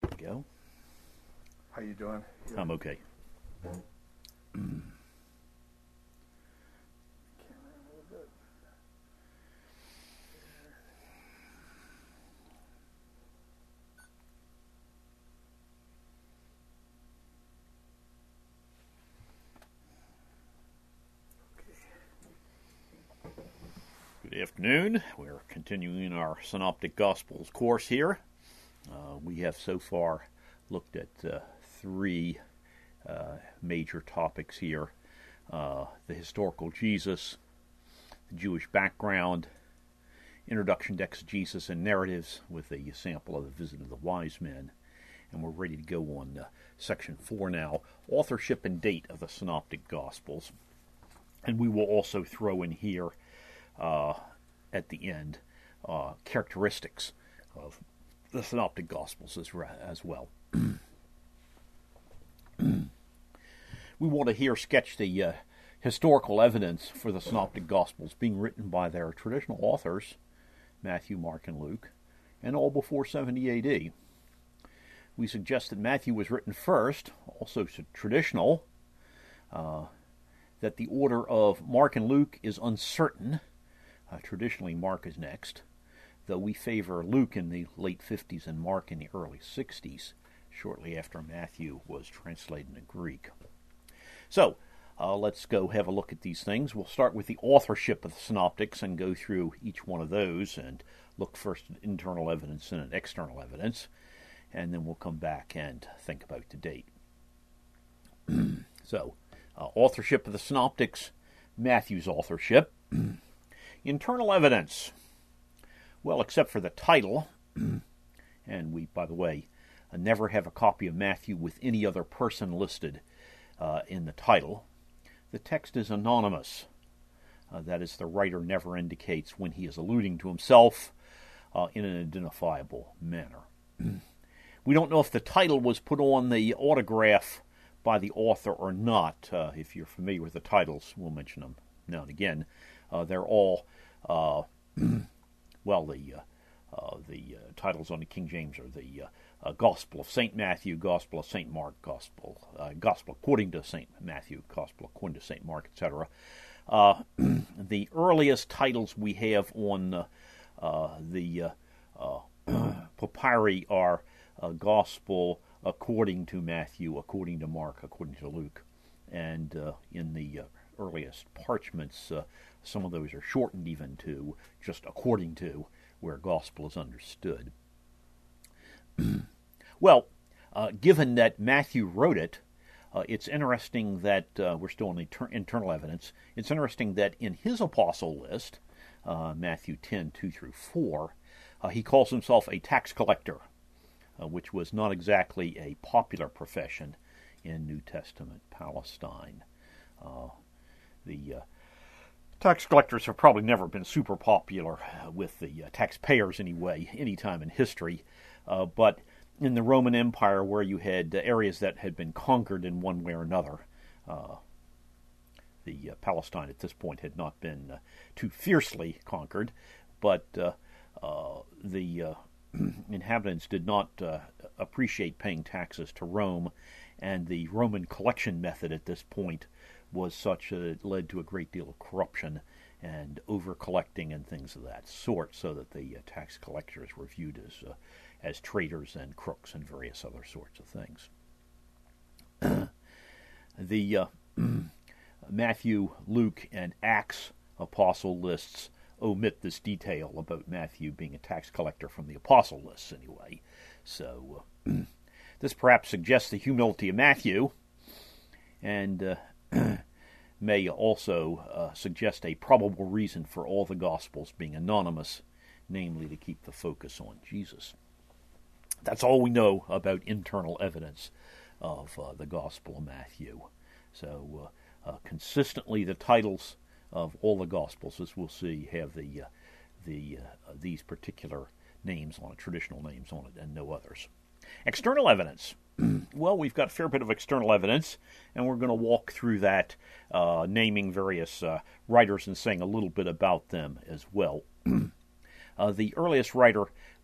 we go. How you doing? I'm okay. Good afternoon. We're continuing our Synoptic Gospels course here. We have so far looked at three major topics here. The historical Jesus, the Jewish background, introduction to exegesis and narratives with a sample of the visit of the wise men. And we're ready to go on section 4 now, authorship and date of the Synoptic Gospels. And we will also throw in here at the end characteristics of the Synoptic Gospels as well. We want to here sketch the historical evidence for the Synoptic Gospels being written by their traditional authors, Matthew, Mark, and Luke, and all before 70 A.D. We suggest that Matthew was written first, also traditional, that the order of Mark and Luke is uncertain. Traditionally, Mark is next, though we favor Luke in the late 50s and Mark in the early 60s, shortly after Matthew was translated into Greek. So, let's go have a look at these things. We'll start with the authorship of the Synoptics and go through each one of those and look first at internal evidence and at external evidence, and then we'll come back and think about the date. So, authorship of the Synoptics, Matthew's authorship. Internal evidence. Well, except for the title, and we, by the way, never have a copy of Matthew with any other person listed in the title, the text is anonymous. That is, the writer never indicates when he is alluding to himself in an identifiable manner. We don't know if the title was put on the autograph by the author or not. If you're familiar with the titles, we'll mention them now and again. They're all, the titles on the King James are the Gospel of St. Matthew, Gospel of St. Mark, Gospel according to St. Matthew, Gospel according to St. Mark, etc. The earliest titles we have on the papyri are Gospel according to Matthew, according to Mark, according to Luke, and in the earliest parchments, some of those are shortened even to just according to, where gospel is understood. Well, given that Matthew wrote it, it's interesting that we're still in internal evidence. It's interesting that in his apostle list, Matthew 10, 2 through 4, he calls himself a tax collector, which was not exactly a popular profession in New Testament Palestine. The tax collectors have probably never been super popular with the taxpayers anyway, any time in history. But in the Roman Empire, where you had areas that had been conquered in one way or another, the Palestine at this point had not been too fiercely conquered, but the inhabitants did not appreciate paying taxes to Rome, and the Roman collection method at this point was such that it led to a great deal of corruption and over-collecting and things of that sort, so that the tax collectors were viewed as traitors and crooks and various other sorts of things. The Matthew, Luke, and Acts apostle lists omit this detail about Matthew being a tax collector from the apostle lists anyway. So this perhaps suggests the humility of Matthew, and may also suggest a probable reason for all the Gospels being anonymous, namely to keep the focus on Jesus. That's all we know about internal evidence of the Gospel of Matthew. So consistently the titles of all the Gospels, as we'll see, have these particular names on it, traditional names on it, and no others. External evidence. Well, we've got a fair bit of external evidence, and we're going to walk through that, naming various writers and saying a little bit about them as well. The earliest writer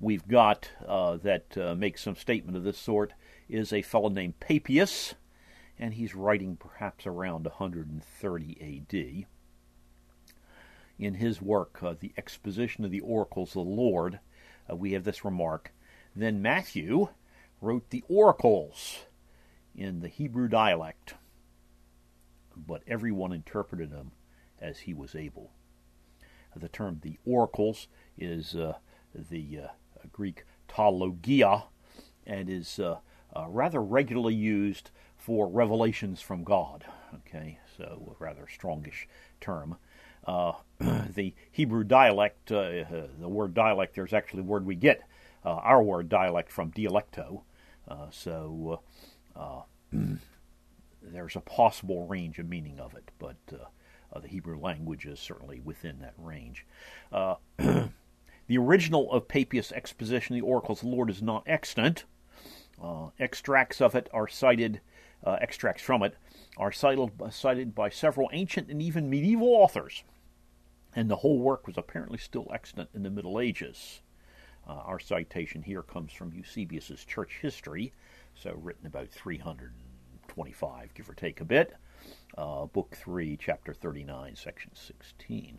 we've got that makes some statement of this sort is a fellow named Papias, and he's writing perhaps around 130 A.D. In his work, The Exposition of the Oracles of the Lord, we have this remark: "Then Matthew wrote the oracles in the Hebrew dialect, but everyone interpreted them as he was able." The term "the oracles" is the Greek talogia, and is rather regularly used for revelations from God. Okay, so a rather strongish term. The Hebrew dialect, the word dialect, there's actually a word we get our word dialect from dialecto. So there's a possible range of meaning of it, but the Hebrew language is certainly within that range. The original of Papias' exposition of the oracles of the Lord is not extant. Extracts from it are cited by several ancient and even medieval authors, and the whole work was apparently still extant in the Middle Ages. Our citation here comes from Eusebius's Church History, so written about 325, give or take a bit, Book 3, Chapter 39, Section 16.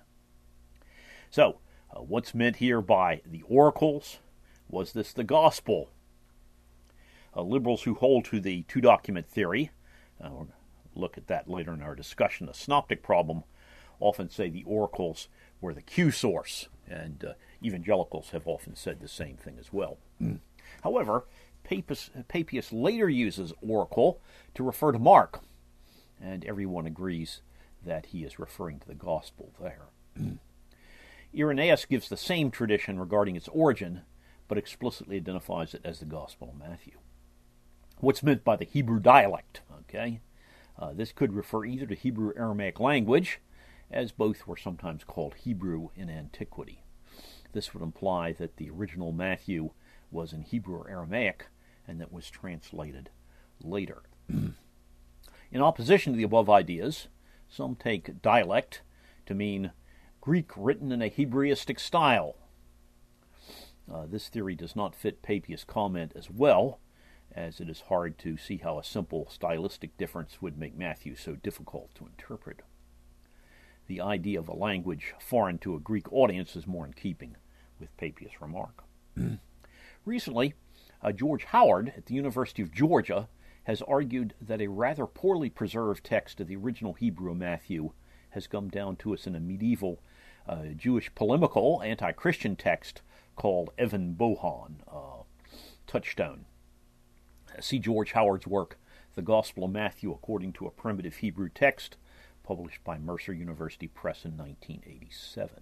So, what's meant here by the oracles? Was this the gospel? Liberals who hold to the two-document theory, we'll look at that later in our discussion, the synoptic problem, often say the oracles were the Q source, and evangelicals have often said the same thing as well. However, Papias later uses oracle to refer to Mark, and everyone agrees that he is referring to the gospel there. Irenaeus gives the same tradition regarding its origin, but explicitly identifies it as the Gospel of Matthew. What's meant by the Hebrew dialect? Okay, this could refer either to Hebrew Aramaic language, as both were sometimes called Hebrew in antiquity. This would imply that the original Matthew was in Hebrew or Aramaic, and that was translated later. In opposition to the above ideas, some take dialect to mean Greek written in a Hebraistic style. This theory does not fit Papias' comment as well, as it is hard to see how a simple stylistic difference would make Matthew so difficult to interpret. The idea of a language foreign to a Greek audience is more in keeping with Papias' remark. Recently, George Howard at the University of Georgia has argued that a rather poorly preserved text of the original Hebrew of Matthew has come down to us in a medieval Jewish polemical anti-Christian text called Evan Bohan, Touchstone. See George Howard's work, The Gospel of Matthew According to a Primitive Hebrew Text, published by Mercer University Press in 1987.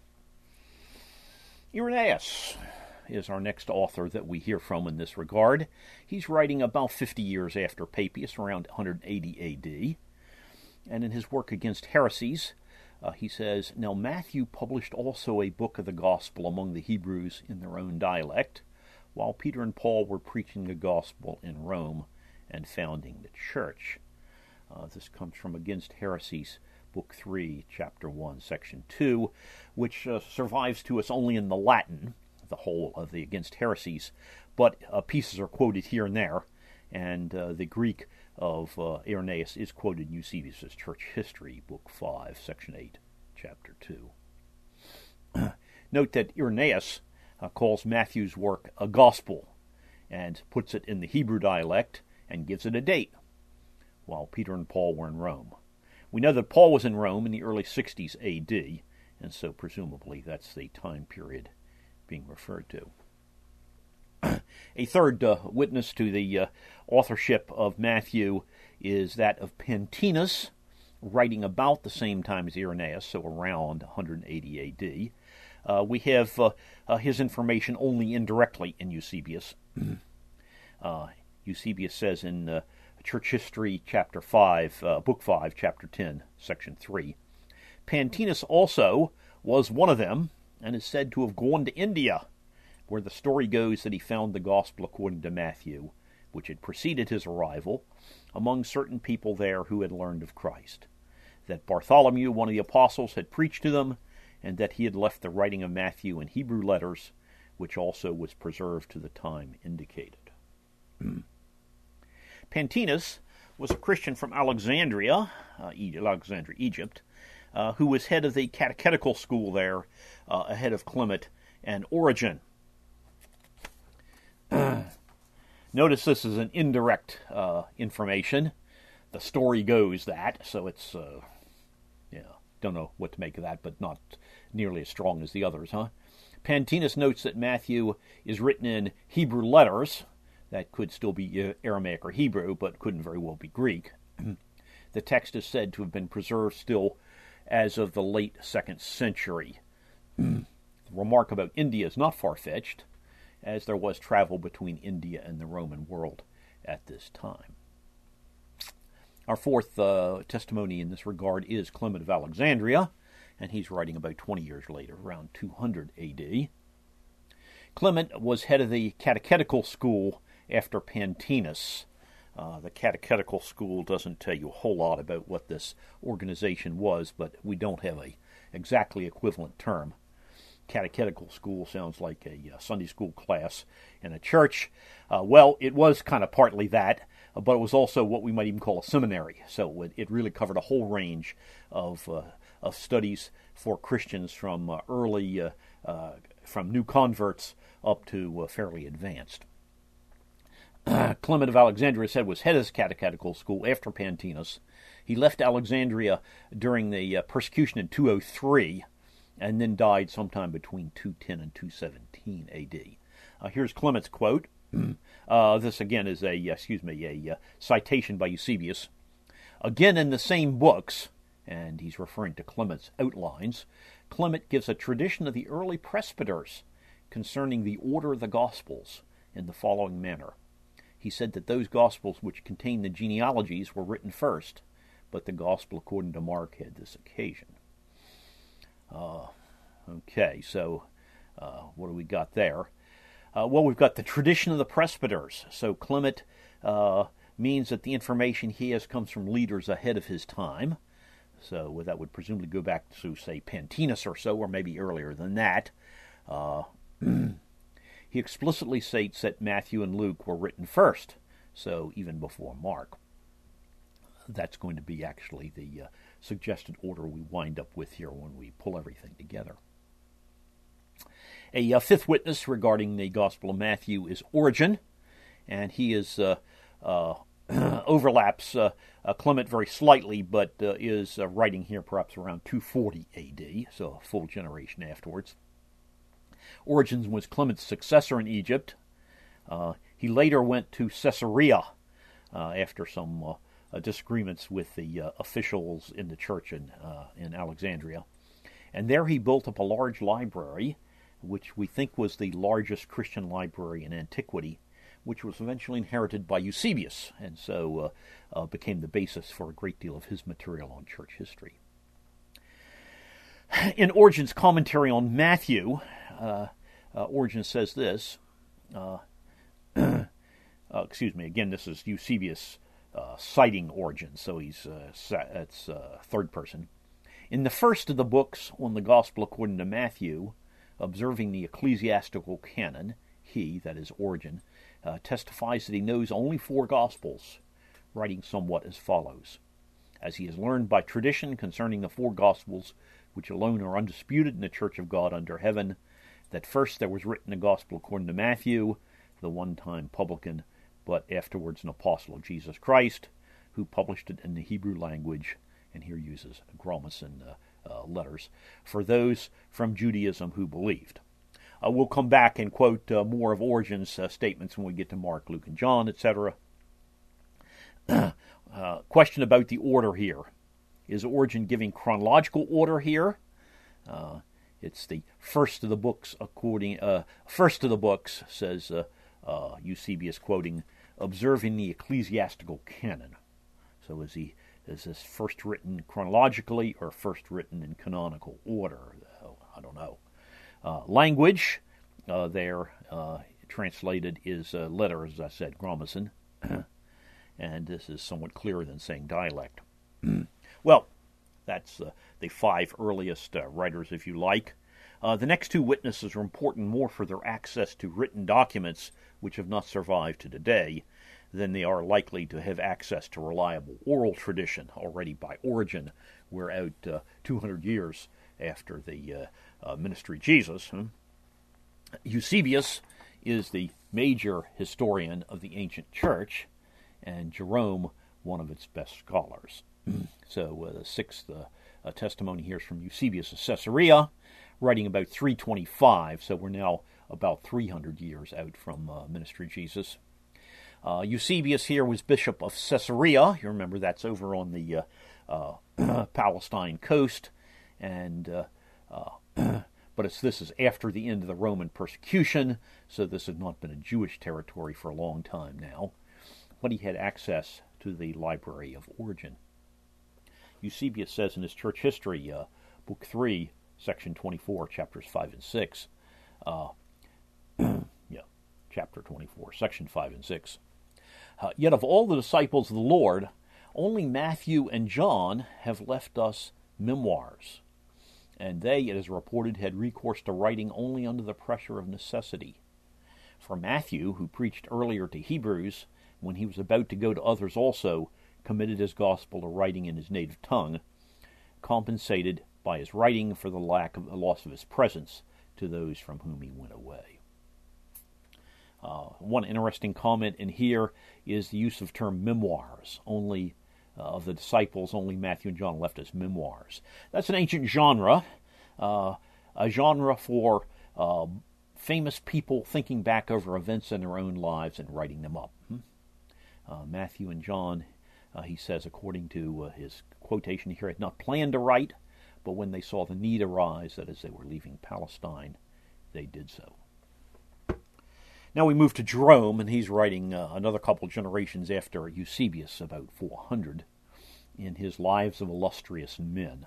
Irenaeus is our next author that we hear from in this regard. He's writing about 50 years after Papias, around 180 A.D., and in his work Against Heresies, he says, "Now Matthew published also a book of the gospel among the Hebrews in their own dialect, while Peter and Paul were preaching the gospel in Rome and founding the church." This comes from Against Heresies, Book 3, Chapter 1, Section 2, which survives to us only in the Latin, the whole of the Against Heresies, but pieces are quoted here and there, and the Greek of Irenaeus is quoted in Eusebius' Church History, Book 5, Section 8, Chapter 2. Note that Irenaeus calls Matthew's work a gospel, and puts it in the Hebrew dialect, and gives it a date, while Peter and Paul were in Rome. We know that Paul was in Rome in the early 60s A.D., and so presumably that's the time period being referred to. A third witness to the authorship of Matthew is that of Pantaenus, writing about the same time as Irenaeus, so around 180 A.D. We have his information only indirectly in Eusebius. Eusebius says in Church History, Chapter 5, Book 5, Chapter 10, Section 3, "Pantaenus also was one of them, and is said to have gone to India, where the story goes that he found the gospel according to Matthew, which had preceded his arrival, among certain people there who had learned of Christ, that Bartholomew, one of the apostles, had preached to them, and that he had left the writing of Matthew in Hebrew letters, which also was preserved to the time indicated. Pantaenus was a Christian from Alexandria, Egypt, who was head of the catechetical school there, ahead of Clement and Origen. Notice this is an indirect information. The story goes that, so it's, don't know what to make of that, but not nearly as strong as the others, huh? Pantaenus notes that Matthew is written in Hebrew letters. That could still be Aramaic or Hebrew, but couldn't very well be Greek. The text is said to have been preserved still as of the late 2nd century. The remark about India is not far-fetched, as there was travel between India and the Roman world at this time. Our fourth testimony in this regard is Clement of Alexandria, and he's writing about 20 years later, around 200 A.D. Clement was head of the catechetical school after Pantaenus. The catechetical school doesn't tell you a whole lot about what this organization was, but we don't have a exactly equivalent term. Catechetical school sounds like a Sunday school class in a church. Well, it was kind of partly that, but it was also what we might even call a seminary. So it really covered a whole range of studies for Christians from from new converts up to fairly advanced. Clement of Alexandria said was head of his catechetical school after Pantaenus. He left Alexandria during the persecution in 203, and then died sometime between 210 and 217 A.D. Here's Clement's quote. This again is a citation by Eusebius. Again, in the same books, and he's referring to Clement's outlines, Clement gives a tradition of the early presbyters concerning the order of the Gospels in the following manner. He said that those Gospels which contain the genealogies were written first, but the Gospel according to Mark had this occasion. Okay, so what do we got there? Well, we've got the tradition of the presbyters. So Clement means that the information he has comes from leaders ahead of his time. So that would presumably go back to, say, Pantaenus or so, or maybe earlier than that. He explicitly states that Matthew and Luke were written first, so even before Mark. That's going to be actually the suggested order we wind up with here when we pull everything together. A fifth witness regarding the Gospel of Matthew is Origen, and he is overlaps Clement very slightly, but is writing here perhaps around 240 A.D., so a full generation afterwards. Origen was Clement's successor in Egypt. He later went to Caesarea after some disagreements with the officials in the church in Alexandria. And there he built up a large library, which we think was the largest Christian library in antiquity, which was eventually inherited by Eusebius, and so became the basis for a great deal of his material on church history. In Origen's commentary on Matthew, Origen says this, again, this is Eusebius citing Origen, so it's third person. In the first of the books on the Gospel according to Matthew, observing the ecclesiastical canon, he, that is Origen, testifies that he knows only 4 Gospels, writing somewhat as follows. As he has learned by tradition concerning the 4 Gospels, which alone are undisputed in the Church of God under heaven, that first there was written a Gospel according to Matthew, the one-time publican, but afterwards an apostle of Jesus Christ, who published it in the Hebrew language, and here uses Gromison letters, for those from Judaism who believed. We'll come back and quote more of Origen's statements when we get to Mark, Luke, and John, etc. Question about the order here. Is Origen giving chronological order here? It's the first of the books first of the books, says Eusebius, quoting, observing the ecclesiastical canon. So is this first written chronologically or first written in canonical order? I don't know. Language, there translated is letter, as I said, Gromison, and this is somewhat clearer than saying dialect. Well, that's the 5 earliest writers, if you like. The next two witnesses are important more for their access to written documents which have not survived to today than they are likely to have access to reliable oral tradition. Already by Origen, we're out 200 years after the ministry of Jesus. Eusebius is the major historian of the ancient church, and Jerome one of its best scholars. So the sixth testimony here is from Eusebius of Caesarea, writing about 325, so we're now about 300 years out from ministry of Jesus. Eusebius here was bishop of Caesarea. You remember that's over on the Palestine coast, and but this is after the end of the Roman persecution, so this had not been a Jewish territory for a long time now. But he had access to the library of Origen. Eusebius says in his church history, book 3, section 24, chapters 5 and 6, chapter 24, section 5 and 6, yet of all the disciples of the Lord, only Matthew and John have left us memoirs, and they, it is reported, had recourse to writing only under the pressure of necessity. For Matthew, who preached earlier to Hebrews, when he was about to go to others also, committed his gospel to writing in his native tongue, compensated by his writing for the loss of his presence to those from whom he went away. One interesting comment in here is the use of the term memoirs. Only of the disciples, only Matthew and John left as memoirs. That's an ancient genre, a genre for famous people thinking back over events in their own lives and writing them up. Matthew and John, he says, according to his quotation here, had not planned to write, but when they saw the need arise, that as they were leaving Palestine, they did so. Now we move to Jerome, and he's writing another couple generations after Eusebius, about 400, in his Lives of Illustrious Men.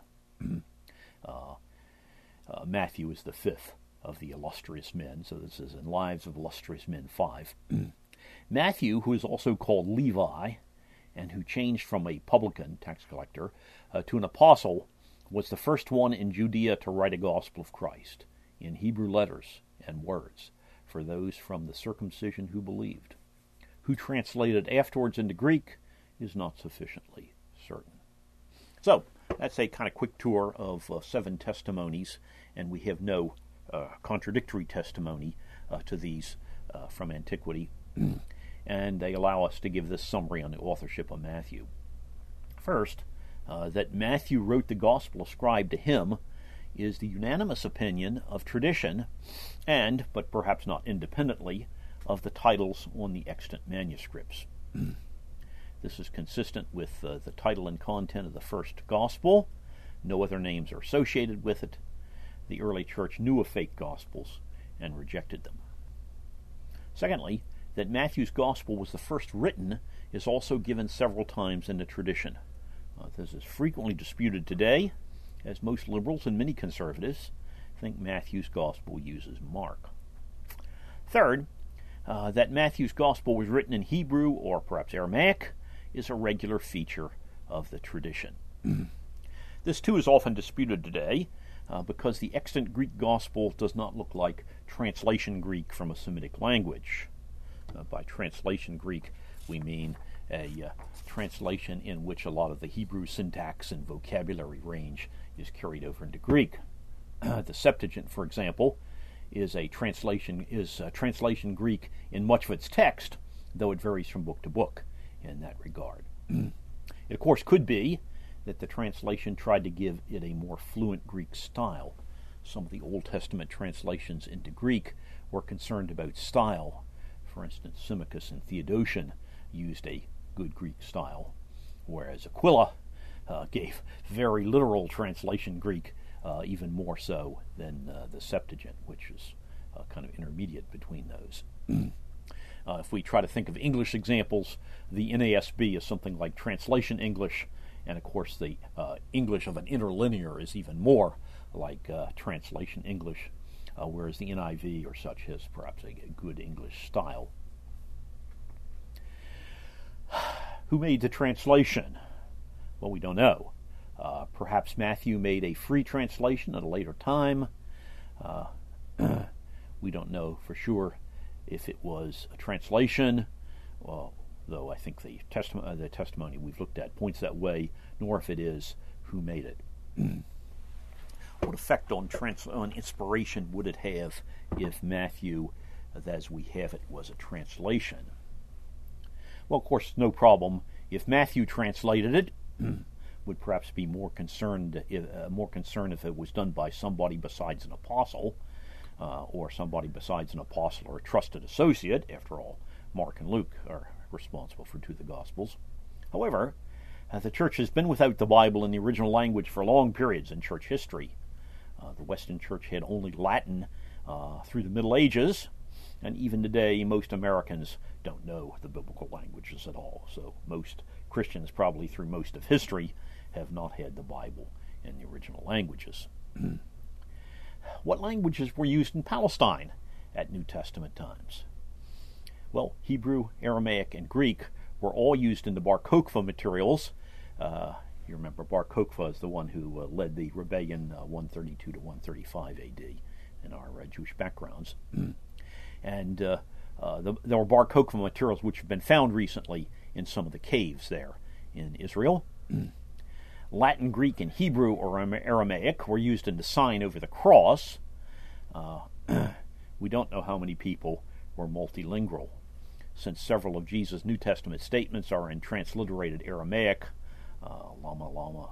Matthew is the fifth of the illustrious men, so this is in Lives of Illustrious Men 5. Matthew, who is also called Levi, and who changed from a publican, tax collector, to an apostle, was the first one in Judea to write a gospel of Christ in Hebrew letters and words for those from the circumcision who believed. Who translated afterwards into Greek is not sufficiently certain. So, that's a kind of quick tour of 7 testimonies, and we have no contradictory testimony to these from antiquity. And they allow us to give this summary on the authorship of Matthew. First, that Matthew wrote the gospel ascribed to him is the unanimous opinion of tradition and, but perhaps not independently, of the titles on the extant manuscripts. This is consistent with the title and content of the first gospel. No other names are associated with it. The early church knew of fake gospels and rejected them. Secondly, that Matthew's gospel was the first written is also given several times in the tradition. This is frequently disputed today, as most liberals and many conservatives think Matthew's gospel uses Mark. Third, that Matthew's gospel was written in Hebrew or perhaps Aramaic is a regular feature of the tradition. This too is often disputed today because the extant Greek gospel does not look like translation Greek from a Semitic language. By translation Greek, we mean a translation in which a lot of the Hebrew syntax and vocabulary range is carried over into Greek. The Septuagint, for example, is translation Greek in much of its text, though it varies from book to book in that regard. It, of course, could be that the translation tried to give it a more fluent Greek style. Some of the Old Testament translations into Greek were concerned about style. For instance, Symmachus and Theodotion used a good Greek style, whereas Aquila gave very literal translation Greek, even more so than the Septuagint, which is kind of intermediate between those. If we try to think of English examples, the NASB is something like translation English, and of course the English of an interlinear is even more like translation English, whereas the NIV or such has perhaps a good English style. Who made the translation? Well, we don't know. Perhaps Matthew made a free translation at a later time. We don't know for sure if it was a translation, though I think the testimony we've looked at points that way, nor if it is who made it. What effect on inspiration would it have if Matthew, as we have it, was a translation? Well, of course, no problem. If Matthew translated it, would perhaps be more concerned if it was done by somebody besides an apostle, or somebody besides an apostle or a trusted associate. After all, Mark and Luke are responsible for two of the Gospels. However, the Church has been without the Bible in the original language for long periods in Church history. The Western Church had only Latin through the Middle Ages, and even today most Americans don't know the biblical languages at all. So most Christians, probably through most of history, have not had the Bible in the original languages. What languages were used in Palestine at New Testament times? Well, Hebrew, Aramaic, and Greek were all used in the Bar Kokhba materials. You remember Bar Kokhba is the one who led the rebellion 132 to 135 A.D. in our Jewish backgrounds. And there were Bar Kokhba materials which have been found recently in some of the caves there in Israel. Latin, Greek, and Hebrew or Aramaic were used in the sign over the cross. We don't know how many people were multilingual, since several of Jesus' New Testament statements are in transliterated Aramaic, Lama Lama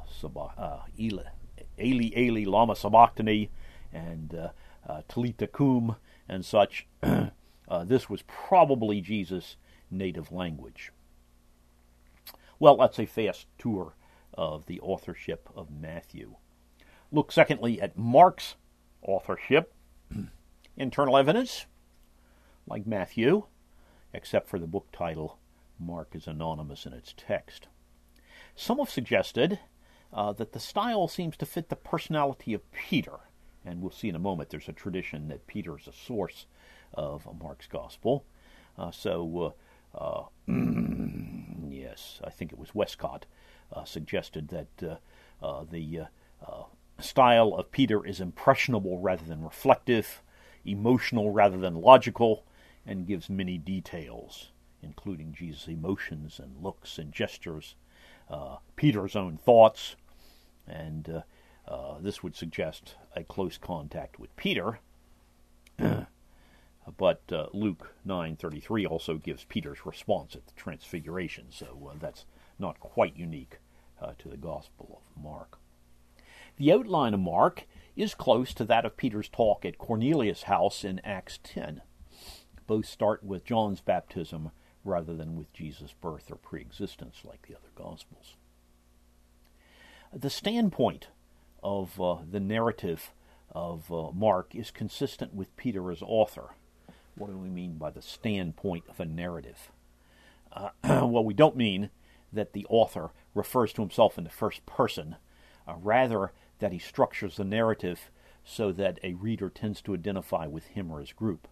Eli Eli Lama Sabachthani, and Talita Kum, and such. This was probably Jesus' native language. Well, that's a fast tour of the authorship of Matthew. Look secondly at Mark's authorship. Internal evidence, like Matthew, except for the book title, Mark is anonymous in its text. Some have suggested that the style seems to fit the personality of Peter, and we'll see in a moment there's a tradition that Peter is a source of Mark's gospel. Yes, I think it was Westcott suggested that the style of Peter is impressionable rather than reflective, emotional rather than logical, and gives many details, including Jesus' emotions and looks and gestures, Peter's own thoughts, and this would suggest a close contact with Peter. But Luke 9:33 also gives Peter's response at the Transfiguration, so that's not quite unique to the Gospel of Mark. The outline of Mark is close to that of Peter's talk at Cornelius' house in Acts 10. Both start with John's baptism rather than with Jesus' birth or pre-existence like the other Gospels. The standpoint of the narrative of Mark is consistent with Peter as author. What do we mean by the standpoint of a narrative? Well, we don't mean that the author refers to himself in the first person, rather that he structures the narrative so that a reader tends to identify with him or his group.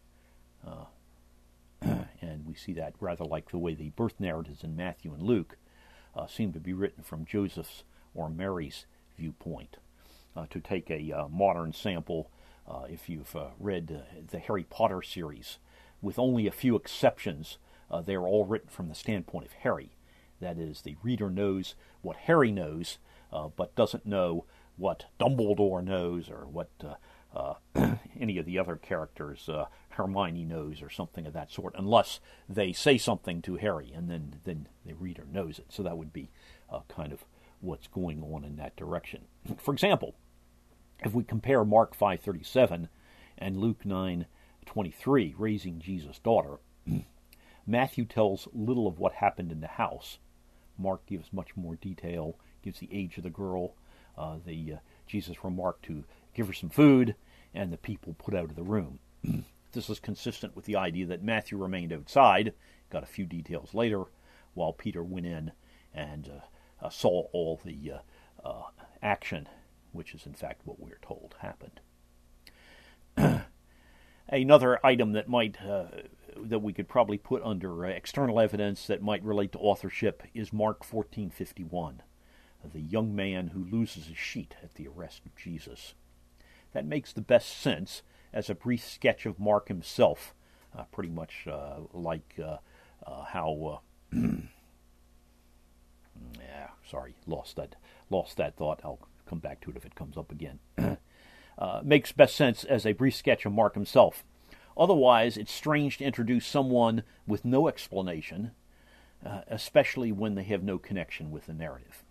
And we see that rather like the way the birth narratives in Matthew and Luke seem to be written from Joseph's or Mary's viewpoint. To take a modern sample, if you've read the Harry Potter series, with only a few exceptions, they're all written from the standpoint of Harry. That is, the reader knows what Harry knows, but doesn't know what Dumbledore knows or what any of the other characters Hermione knows or something of that sort, unless they say something to Harry, and then the reader knows it. So that would be kind of what's going on in that direction. For example, if we compare Mark 5:37 and Luke 9:23, raising Jesus' daughter, Matthew tells little of what happened in the house. Mark gives much more detail, gives the age of the girl, Jesus remarked to give her some food, and the people put out of the room. This is consistent with the idea that Matthew remained outside, got a few details later, while Peter went in and saw all the action, which is in fact what we're told happened. Another item that might that we could probably put under external evidence that might relate to authorship is Mark 14:51, the young man who loses his sheet at the arrest of Jesus. that makes the best sense as a brief sketch of Mark himself, pretty much like how... lost that thought. I'll come back to it if it comes up again. Makes best sense as a brief sketch of Mark himself. Otherwise, it's strange to introduce someone with no explanation, especially when they have no connection with the narrative.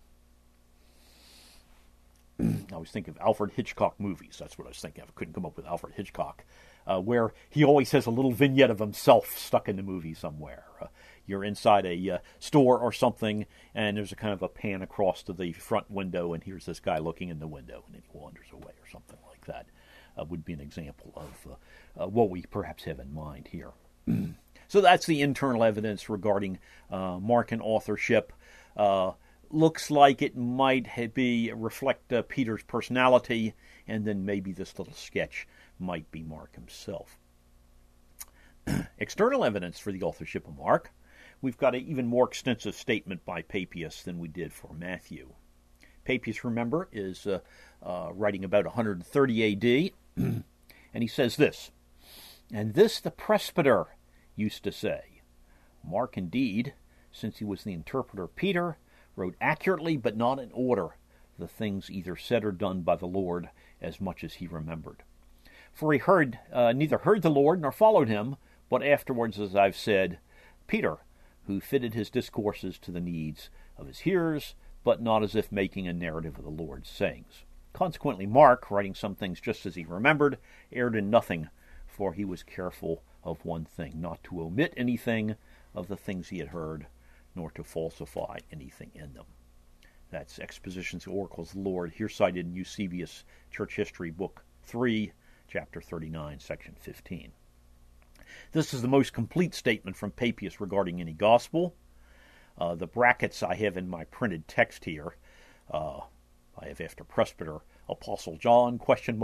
I was thinking of Alfred Hitchcock movies. That's what I was thinking of. I couldn't come up with Alfred Hitchcock, where he always has a little vignette of himself stuck in the movie somewhere. You're inside a store or something, and there's a kind of a pan across to the front window, and here's this guy looking in the window, and then he wanders away or something like that. Would be an example of what we perhaps have in mind here. So that's the internal evidence regarding Markan authorship. Looks like it might reflect Peter's personality, and then maybe this little sketch might be Mark himself. External evidence for the authorship of Mark. We've got an even more extensive statement by Papias than we did for Matthew. Papias, remember, is writing about 130 A.D., and he says this, "And this the presbyter used to say. Mark, indeed, since he was the interpreter of Peter, wrote accurately but not in order the things either said or done by the Lord as much as he remembered. For he neither heard the Lord nor followed him, but afterwards, as I've said, Peter, who fitted his discourses to the needs of his hearers, but not as if making a narrative of the Lord's sayings. Consequently, Mark, writing some things just as he remembered, erred in nothing, for he was careful of one thing, not to omit anything of the things he had heard, nor to falsify anything in them." That's Expositions of Oracles of the Lord, here cited in Eusebius Church History, Book 3, Chapter 39, Section 15. This is the most complete statement from Papias regarding any gospel. The brackets I have in my printed text here, I have after presbyter, Apostle John, ?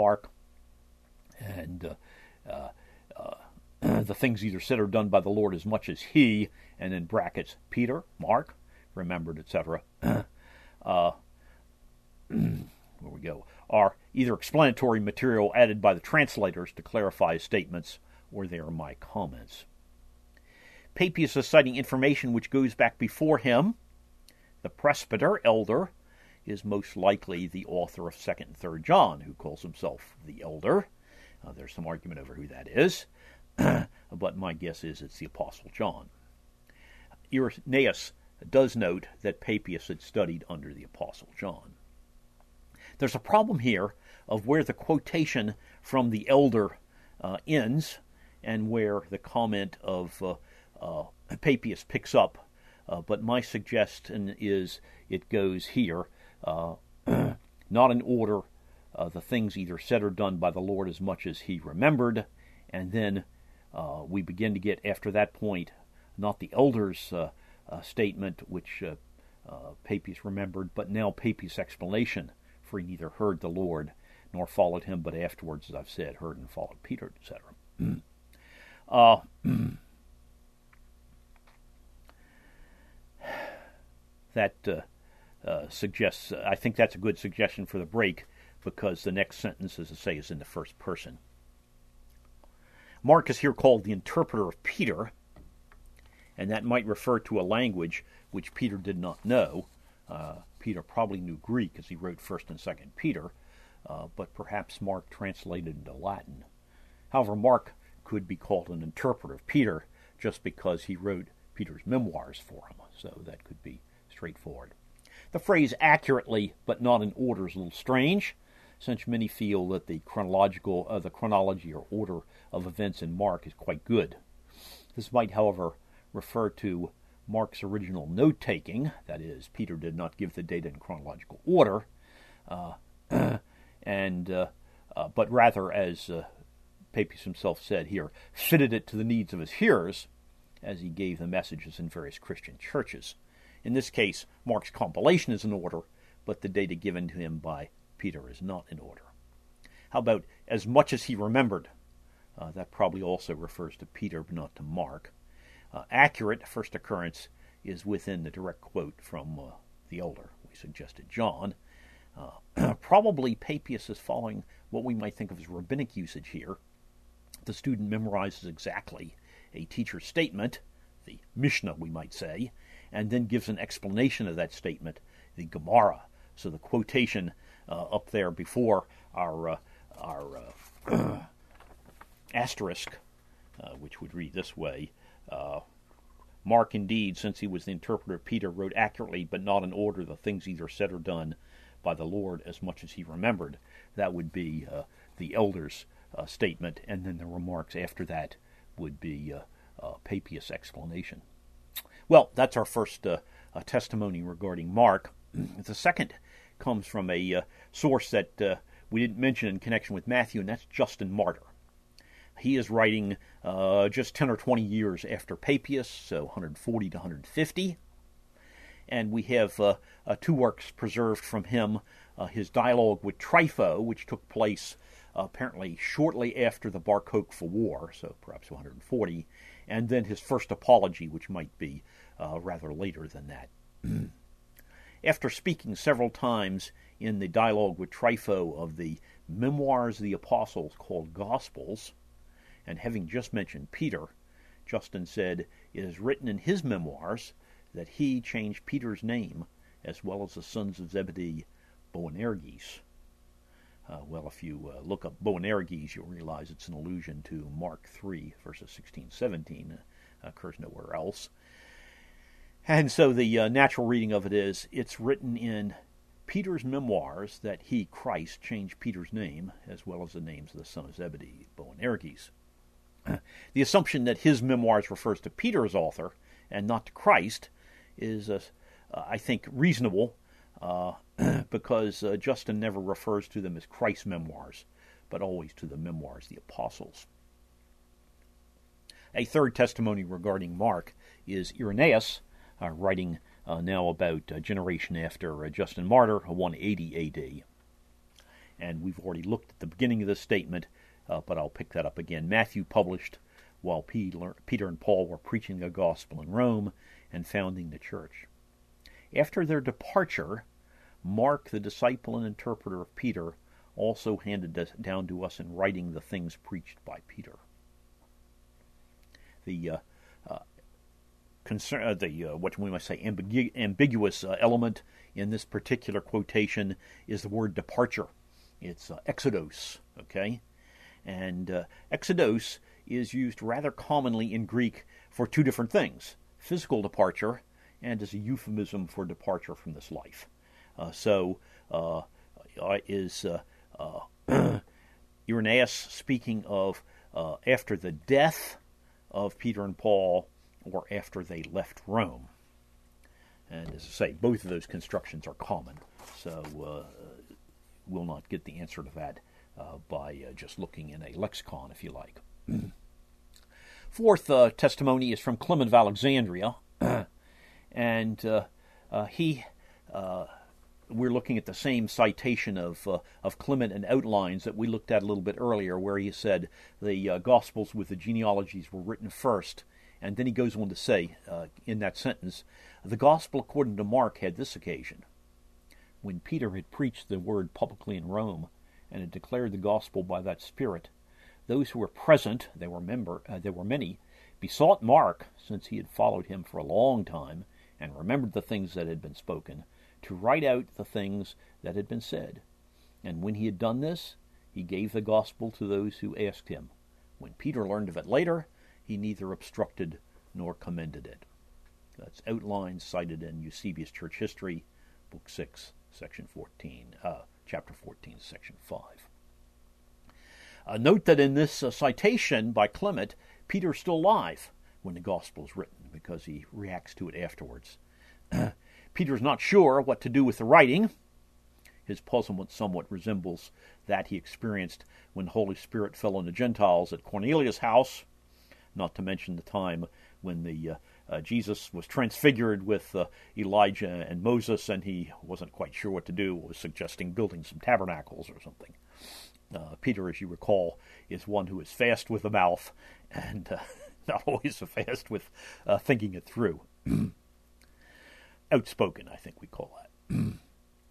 And the things either said or done by the Lord as much as he, and in brackets, Peter, Mark, remembered, etc. Where we go, are either explanatory material added by the translators to clarify his statements, or they are my comments. Papias is citing information which goes back before him. The presbyter, elder, is most likely the author of 2nd and 3rd John, who calls himself the elder. There's some argument over who that is, but my guess is it's the Apostle John. Irenaeus does note that Papias had studied under the Apostle John. There's a problem here of where the quotation from the elder ends and where the comment of Papias picks up, but my suggestion is it goes here, not in order, the things either said or done by the Lord as much as he remembered, and then we begin to get, after that point, not the elder's statement, which Papias remembered, but now Papias' explanation, for he neither heard the Lord nor followed him, but afterwards, as I've said, heard and followed Peter, etc. That suggests, I think that's a good suggestion for the break, because the next sentence, as I say, is in the first person. Mark is here called the interpreter of Peter, and that might refer to a language which Peter did not know. Peter probably knew Greek, as he wrote 1st and 2nd Peter, but perhaps Mark translated into Latin. However, Mark could be called an interpreter of Peter just because he wrote Peter's memoirs for him, so that could be straightforward. The phrase accurately but not in order is a little strange, since many feel that the chronology or order of events in Mark is quite good. This might, however, refer to Mark's original note-taking, that is, Peter did not give the data in chronological order, but rather, as Papias himself said here, fitted it to the needs of his hearers as he gave the messages in various Christian churches. In this case, Mark's compilation is in order, but the data given to him by Peter is not in order. How about as much as he remembered? That probably also refers to Peter, but not to Mark. Accurate, first occurrence, is within the direct quote from the elder. We suggested John. Probably Papias is following what we might think of as rabbinic usage here. The student memorizes exactly a teacher's statement, the Mishnah we might say, and then gives an explanation of that statement, the Gemara. So the quotation up there before our asterisk, which would read this way, Mark indeed, since he was the interpreter of Peter, wrote accurately but not in order the things either said or done by the Lord as much as he remembered. That would be the elder's statement, and then the remarks after that would be Papias' explanation. Well, that's our first testimony regarding Mark. The second comes from a source that we didn't mention in connection with Matthew, and that's Justin Martyr. He is writing just 10 or 20 years after Papias, so 140 to 150. And we have two works preserved from him. His dialogue with Trypho, which took place apparently shortly after the Bar Kokhba War, so perhaps 140, and then his first apology, which might be rather later than that. After speaking several times in the dialogue with Trypho of the memoirs of the apostles called Gospels, and having just mentioned Peter, Justin said, it is written in his memoirs that he changed Peter's name, as well as the sons of Zebedee, Boanerges. Well, if you look up Boanerges, you'll realize it's an allusion to Mark 3, verses 16-17. Occurs nowhere else. And so the natural reading of it is, it's written in Peter's memoirs that he, Christ, changed Peter's name, as well as the names of the son of Zebedee, Boanerges. The assumption that his memoirs refers to Peter as author and not to Christ is, I think, reasonable, because Justin never refers to them as Christ's memoirs, but always to the memoirs of the apostles. A third testimony regarding Mark is Irenaeus, writing now about a generation after Justin Martyr, 180 A.D. And we've already looked at the beginning of this statement, but I'll pick that up again. Matthew published while Peter and Paul were preaching the gospel in Rome and founding the church. After their departure, Mark, the disciple and interpreter of Peter, also handed down to us in writing the things preached by Peter. The what we might say ambiguous element in this particular quotation is the word departure. It's exodos, okay? And exodos is used rather commonly in Greek for two different things: physical departure and as a euphemism for departure from this life. Is Irenaeus speaking of after the death of Peter and Paul, or after they left Rome? And as I say, both of those constructions are common, so we'll not get the answer to that by just looking in a lexicon, if you like. Fourth testimony is from Clement of Alexandria, and we're looking at the same citation of Clement and outlines that we looked at a little bit earlier, where he said the Gospels with the genealogies were written first, and then he goes on to say in that sentence, the Gospel according to Mark had this occasion. When Peter had preached the word publicly in Rome, and had declared the Gospel by that Spirit, those who were present, there were many, besought Mark, since he had followed him for a long time, and remembered the things that had been spoken, to write out the things that had been said. And when he had done this, he gave the gospel to those who asked him. When Peter learned of it later, he neither obstructed nor commended it. That's outlined, cited in Eusebius Church History, Book 6, Section 14, Chapter 14, Section 5. Note that in this citation by Clement, Peter's still alive when the gospel is written, because he reacts to it afterwards. Peter's not sure what to do with the writing. His puzzlement somewhat resembles that he experienced when the Holy Spirit fell on the Gentiles at Cornelius' house, not to mention the time when Jesus was transfigured with Elijah and Moses, and he wasn't quite sure what to do, was suggesting building some tabernacles or something. Peter, as you recall, is one who is fast with the mouth, and not always so fast with thinking it through. Outspoken, I think we call that.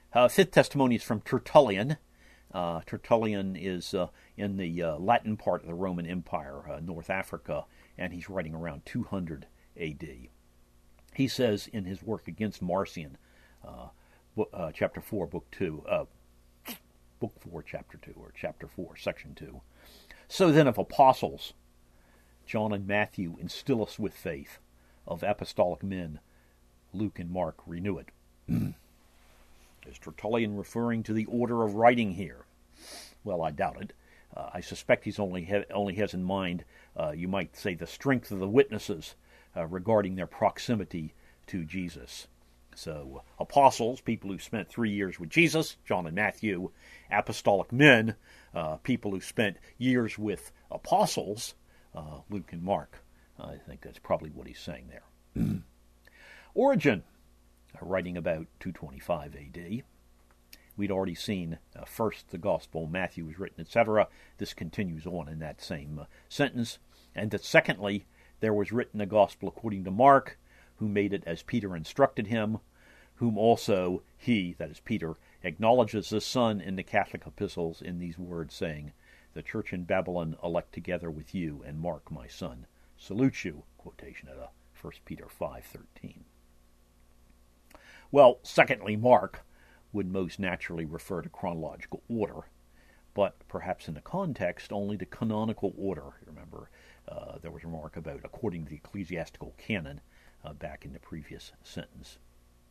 Fifth testimony is from Tertullian. Tertullian is in the Latin part of the Roman Empire, North Africa, and he's writing around 200 A.D. He says in his work against Marcion, chapter 4, book 2, book 4, chapter 2, or chapter 4, section 2, "So then of apostles, John and Matthew instill us with faith. Of apostolic men, Luke and Mark renew it." Is Tertullian referring to the order of writing here? Well, I doubt it. I suspect he's only has in mind, you might say, the strength of the witnesses regarding their proximity to Jesus. So, apostles, people who spent 3 years with Jesus, John and Matthew. Apostolic men, people who spent years with apostles, Luke and Mark. I think that's probably what he's saying there. Origen, writing about 225 A.D. We'd already seen first the Gospel, Matthew was written, etc. This continues on in that same sentence. And that secondly, there was written a Gospel according to Mark, who made it as Peter instructed him, whom also he, that is Peter, acknowledges the Son in the Catholic epistles in these words, saying, "The church in Babylon elect together with you, and Mark, my son, salute you," quotation out of 1 Peter 5:13. Well, secondly, Mark would most naturally refer to chronological order, but perhaps in the context only to canonical order. Remember, there was a remark about according to the ecclesiastical canon back in the previous sentence.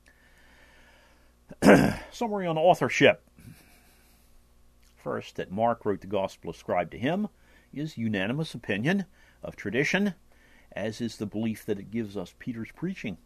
Summary on authorship. First, that Mark wrote the Gospel ascribed to him is unanimous opinion of tradition, as is the belief that it gives us Peter's preaching.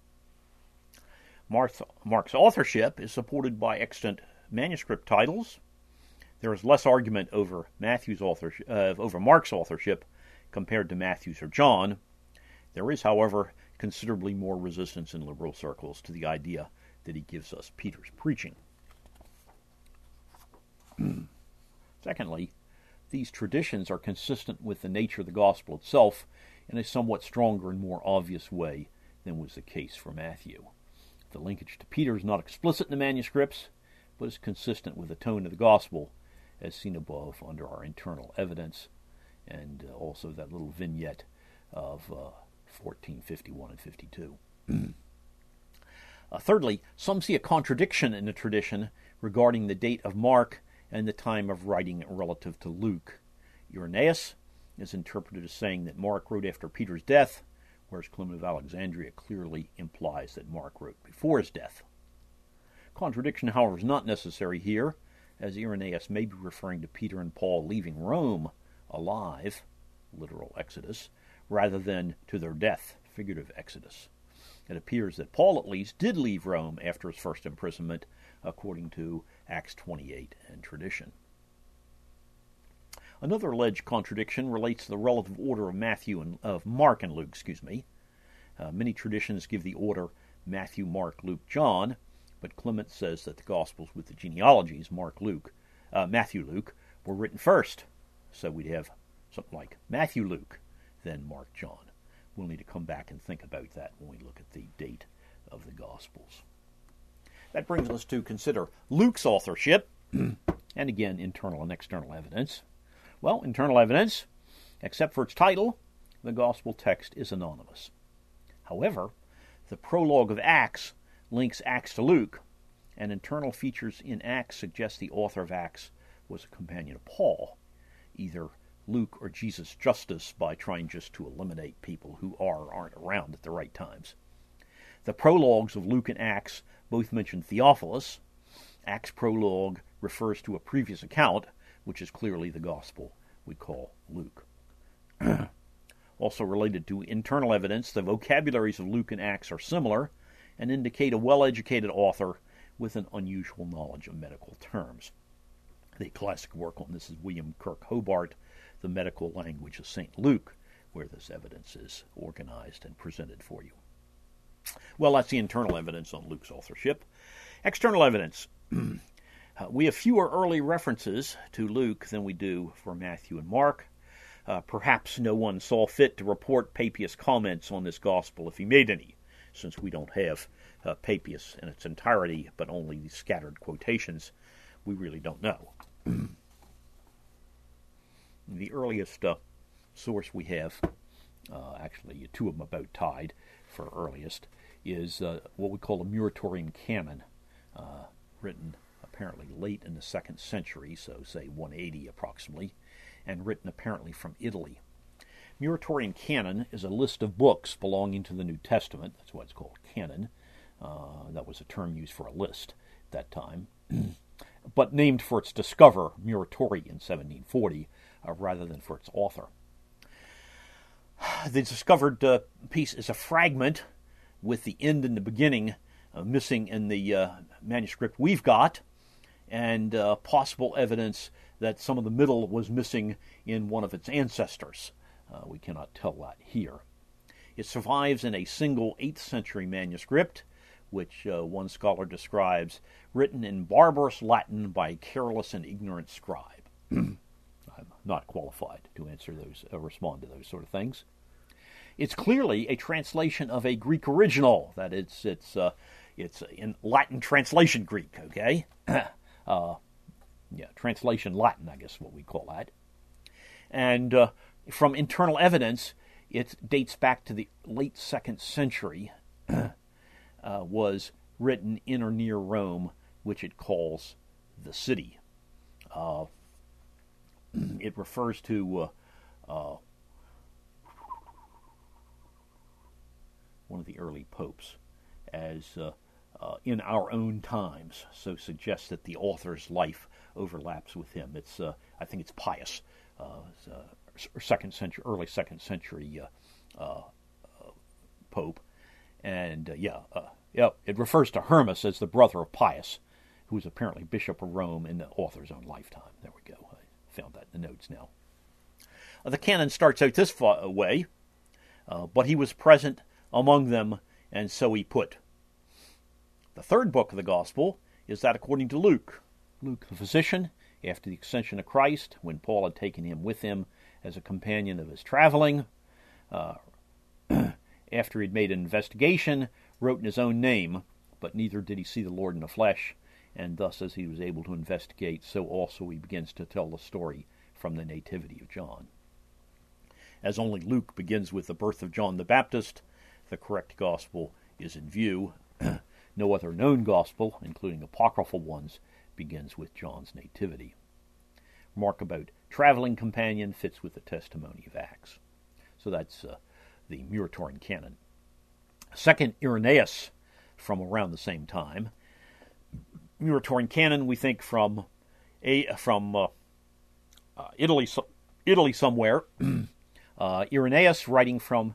Mark's authorship is supported by extant manuscript titles. There is less argument over Mark's authorship compared to Matthew's or John. There is, however, considerably more resistance in liberal circles to the idea that he gives us Peter's preaching. Secondly, these traditions are consistent with the nature of the Gospel itself in a somewhat stronger and more obvious way than was the case for Matthew. The linkage to Peter is not explicit in the manuscripts, but is consistent with the tone of the Gospel, as seen above under our internal evidence, and also that little vignette of 14:51 and 52. Thirdly, some see a contradiction in the tradition regarding the date of Mark and the time of writing relative to Luke. Irenaeus is interpreted as saying that Mark wrote after Peter's death, whereas Clement of Alexandria clearly implies that Mark wrote before his death. Contradiction, however, is not necessary here, as Irenaeus may be referring to Peter and Paul leaving Rome alive, literal exodus, rather than to their death, figurative exodus. It appears that Paul, at least, did leave Rome after his first imprisonment, according to Acts 28 and tradition. Another alleged contradiction relates to the relative order of Mark and Luke. Many traditions give the order Matthew, Mark, Luke, John, but Clement says that the Gospels with the genealogies Matthew, Luke, were written first. So we'd have something like Matthew, Luke, then Mark, John. We'll need to come back and think about that when we look at the date of the Gospels. That brings us to consider Luke's authorship, and again, internal and external evidence. Well, internal evidence, except for its title, the Gospel text is anonymous. However, the prologue of Acts links Acts to Luke, and internal features in Acts suggest the author of Acts was a companion of Paul, either Luke or Jesus Justus, by trying just to eliminate people who aren't around at the right times. The prologues of Luke and Acts both mention Theophilus. Acts' prologue refers to a previous account, which is clearly the Gospel we call Luke. Also related to internal evidence, the vocabularies of Luke and Acts are similar and indicate a well-educated author with an unusual knowledge of medical terms. The classic work on this is William Kirk Hobart, The Medical Language of St. Luke, where this evidence is organized and presented for you. Well, that's the internal evidence on Luke's authorship. External evidence. We have fewer early references to Luke than we do for Matthew and Mark. Perhaps no one saw fit to report Papias' comments on this gospel if he made any. since we don't have Papias in its entirety, but only the scattered quotations, we really don't know. The earliest source we have, actually two of them about tied for earliest, is what we call a Muratorian canon, written apparently late in the 2nd century, so say 180 approximately, and written apparently from Italy. Muratorian canon is a list of books belonging to the New Testament. That's why it's called canon. That was a term used for a list at that time, but named for its discoverer, Muratori, in 1740, rather than for its author. The discovered piece is a fragment with the end and the beginning missing in the manuscript we've got, and possible evidence that some of the middle was missing in one of its ancestors. We cannot tell that here. It survives in a single 8th century manuscript, which one scholar describes, written in barbarous Latin by a careless and ignorant scribe. I'm not qualified to answer those, respond to those sort of things. It's clearly a translation of a Greek original. That it's in Latin translation Greek. Okay, translation Latin, I guess what we call that. And from internal evidence, it dates back to the late 2nd century. Was written in or near Rome, which it calls the city. It refers to one of the early popes as in our own times, so suggests that the author's life overlaps with him. It's I think it's Pius, early 2nd century pope, and it refers to Hermas as the brother of Pius, who was apparently Bishop of Rome in the author's own lifetime. There we go. I found that in the notes now. The canon starts out this way, but he was present among them, and so he put. The third book of the Gospel is that according to Luke. Luke, the physician, after the ascension of Christ, when Paul had taken him with him as a companion of his traveling, after he'd made an investigation, wrote in his own name, but neither did he see the Lord in the flesh, and thus as he was able to investigate, so also he begins to tell the story from the nativity of John. As only Luke begins with the birth of John the Baptist, the correct gospel is in view. No other known gospel, including apocryphal ones, begins with John's nativity. Remark about traveling companion fits with the testimony of Acts. So that's the Muratorian canon. Second, Irenaeus, from around the same time. Muratorian canon, we think from Italy somewhere. Irenaeus, writing from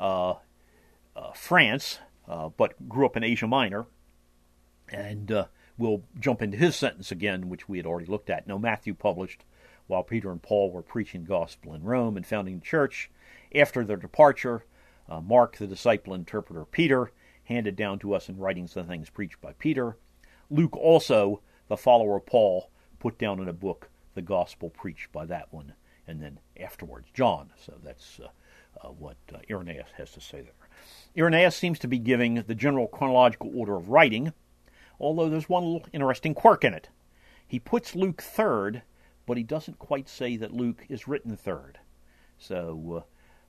France, but grew up in Asia Minor, and we'll jump into his sentence again, which we had already looked at. Now, Matthew published while Peter and Paul were preaching the gospel in Rome and founding the church. After their departure, Mark, the disciple interpreter of Peter, handed down to us in writings the things preached by Peter. Luke also, the follower of Paul, put down in a book the gospel preached by that one, and then afterwards John. So that's what Irenaeus has to say there. Irenaeus seems to be giving the general chronological order of writing, although there's one little interesting quirk in it. He puts Luke third, but he doesn't quite say that Luke is written third. So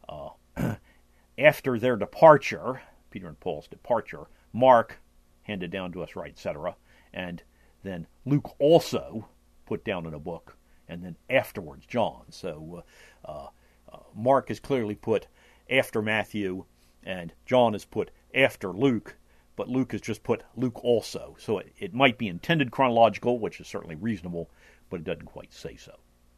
after their departure, Peter and Paul's departure, Mark handed down to us, right, etc., and then Luke also put down in a book, and then afterwards John. So Mark is clearly put after Matthew, and John is put after Luke, but Luke has just put Luke also. So it might be intended chronological, which is certainly reasonable, but it doesn't quite say so.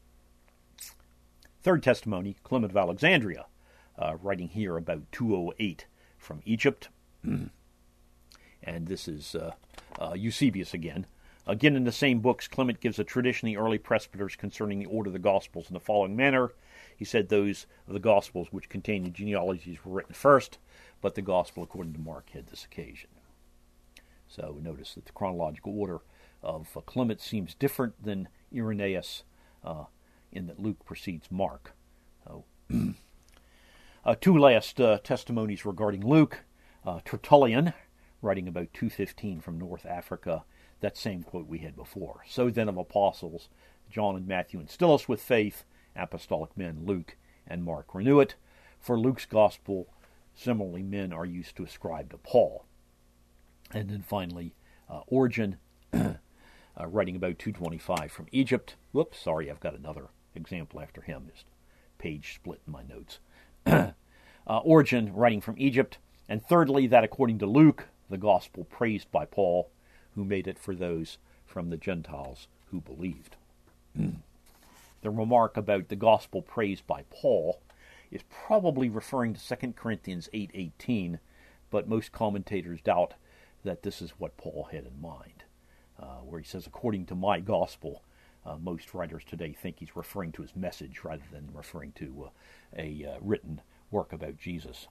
Third testimony, Clement of Alexandria, writing here about 208 from Egypt. And this is Eusebius again. Again, in the same books, Clement gives a tradition of the early presbyters concerning the order of the Gospels in the following manner. He said those of the Gospels which contain the genealogies were written first, but the Gospel according to Mark had this occasion. So notice that the chronological order of Clement seems different than Irenaeus in that Luke precedes Mark. Two last testimonies regarding Luke. Tertullian, writing about 215 from North Africa, that same quote we had before. So then of apostles, John and Matthew instill us with faith, apostolic men Luke and Mark renew it. For Luke's gospel, similarly men are used to ascribe to Paul. And then finally, Origen, writing about 225 from Egypt. Whoops, sorry, I've got another example after him. Just page split in my notes. Origen, writing from Egypt. And thirdly, that according to Luke, the gospel praised by Paul, who made it for those from the Gentiles who believed. The remark about the gospel praised by Paul is probably referring to 2 Corinthians 8:18, but most commentators doubt that this is what Paul had in mind, where he says, according to my gospel. Most writers today think he's referring to his message rather than referring to a written work about Jesus.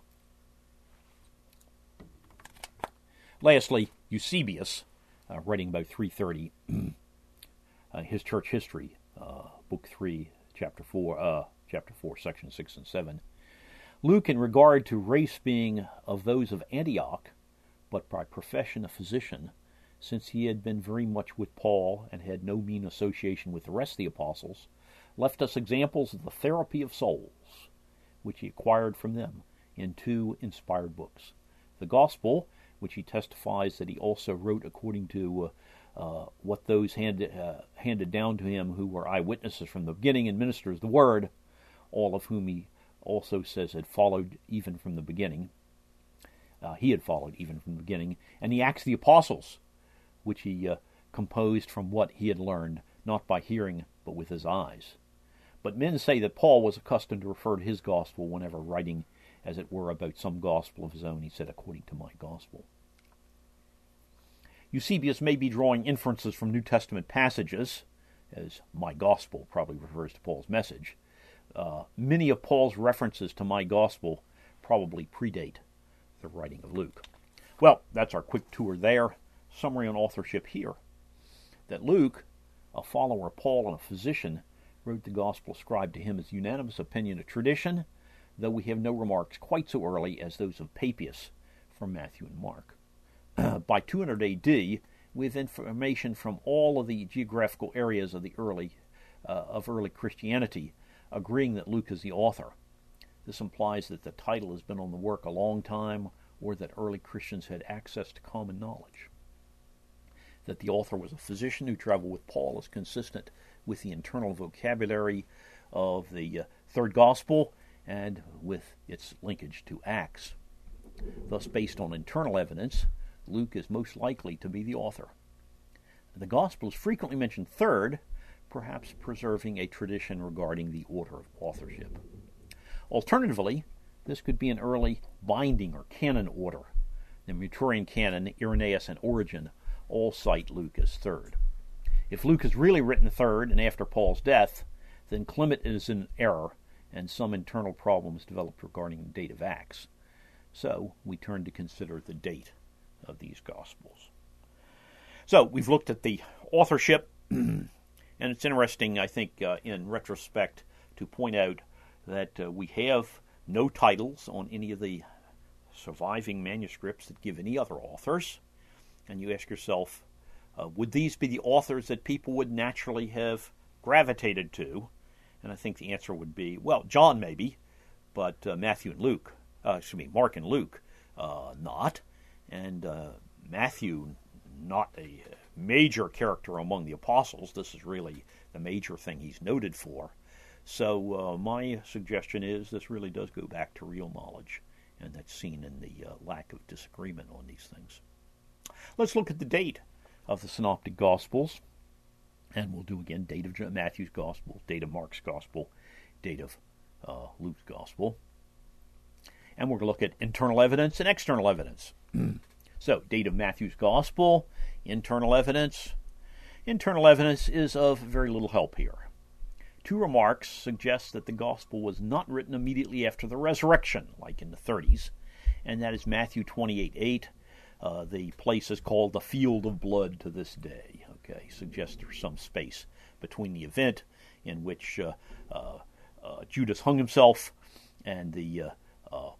Lastly, Eusebius, writing about 330, his church history, book 3, chapter 4, section 6 and 7. Luke, in regard to race being of those of Antioch, but by profession a physician, since he had been very much with Paul and had no mean association with the rest of the apostles, left us examples of the therapy of souls, which he acquired from them in 2 inspired books. The Gospel, which he testifies that he also wrote according to what those handed down to him who were eyewitnesses from the beginning and ministers of the word, all of whom he also says had followed even from the beginning. He had followed even from the beginning. And the Acts of the Apostles, which he composed from what he had learned, not by hearing, but with his eyes. But men say that Paul was accustomed to refer to his gospel whenever writing, as it were, about some gospel of his own. He said, according to my gospel. Eusebius may be drawing inferences from New Testament passages, as my gospel probably refers to Paul's message. Many of Paul's references to my gospel probably predate the writing of Luke. Well, that's our quick tour there. Summary on authorship here. That Luke, a follower of Paul and a physician, wrote the gospel ascribed to him as unanimous opinion of tradition, though we have no remarks quite so early as those of Papias from Matthew and Mark. By 200 A.D., we have information from all of the geographical areas of the early Christianity agreeing that Luke is the author. This implies that the title has been on the work a long time, or that early Christians had access to common knowledge. That the author was a physician who traveled with Paul is consistent with the internal vocabulary of the third gospel and with its linkage to Acts. Thus, based on internal evidence, Luke is most likely to be the author. The gospel is frequently mentioned third, perhaps preserving a tradition regarding the order of authorship. Alternatively, this could be an early binding or canon order. The Muratorian canon, Irenaeus, and Origen all cite Luke as third. If Luke is really written third and after Paul's death, then Clement is in error, and some internal problems developed regarding the date of Acts. So we turn to consider the date of these Gospels. So we've looked at the authorship, and it's interesting, I think, in retrospect, to point out that we have no titles on any of the surviving manuscripts that give any other authors. And you ask yourself, would these be the authors that people would naturally have gravitated to? And I think the answer would be, well, John maybe, but Mark and Luke, not. And Matthew, not a major character among the apostles. This is really the major thing he's noted for. So my suggestion is this really does go back to real knowledge, and that's seen in the lack of disagreement on these things. Let's look at the date of the Synoptic Gospels, and we'll do again date of Matthew's Gospel, date of Mark's Gospel, date of Luke's Gospel. And we're going to look at internal evidence and external evidence. So, date of Matthew's Gospel, internal evidence. Internal evidence is of very little help here. Two remarks suggest that the Gospel was not written immediately after the resurrection, like in the 30s, and that is Matthew 28:8. The place is called the Field of Blood to this day. Okay, suggests there's some space between the event in which Judas hung himself and the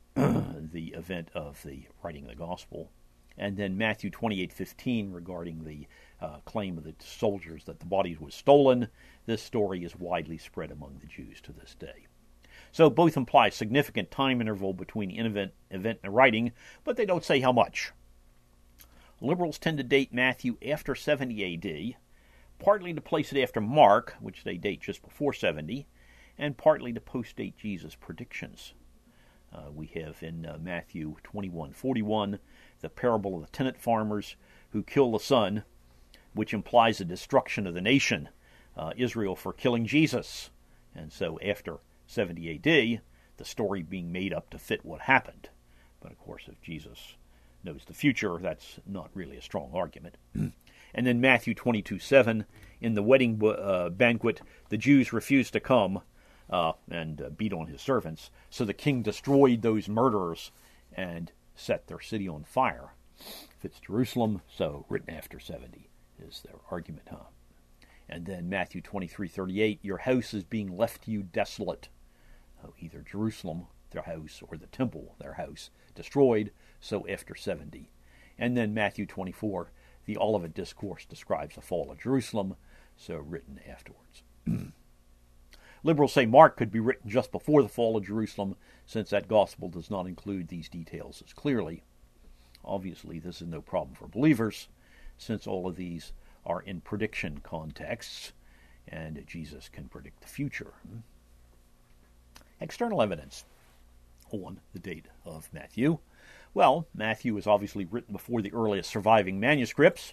the event of the writing of the gospel. And then Matthew 28:15 regarding the claim of the soldiers that the body was stolen. This story is widely spread among the Jews to this day. So both imply a significant time interval between event and writing, but they don't say how much. Liberals tend to date Matthew after 70 A.D., partly to place it after Mark, which they date just before 70, and partly to post-date Jesus' predictions. We have in Matthew 21:41 the parable of the tenant farmers who kill the son, which implies the destruction of the nation, Israel, for killing Jesus. And so after 70 A.D., the story being made up to fit what happened. But of course, if Jesus knows the future, that's not really a strong argument. And then Matthew 22:7, in the wedding banquet, the Jews refused to come and beat on his servants. So the king destroyed those murderers and set their city on fire. Fits Jerusalem, so written after 70 is their argument, huh? And then Matthew 23:38, your house is being left to you desolate. Either Jerusalem, their house, or the temple, their house, destroyed, so after 70. And then Matthew 24, the Olivet Discourse describes the fall of Jerusalem, so written afterwards. Liberals say Mark could be written just before the fall of Jerusalem, since that gospel does not include these details as clearly. Obviously, this is no problem for believers, since all of these are in prediction contexts, and Jesus can predict the future. External evidence on the date of Matthew. Well, Matthew is obviously written before the earliest surviving manuscripts.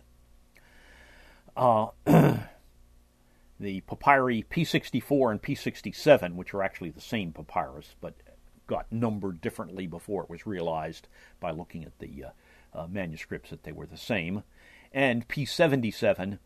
The papyri P64 and P67, which are actually the same papyrus, but got numbered differently before it was realized by looking at the manuscripts that they were the same, and P77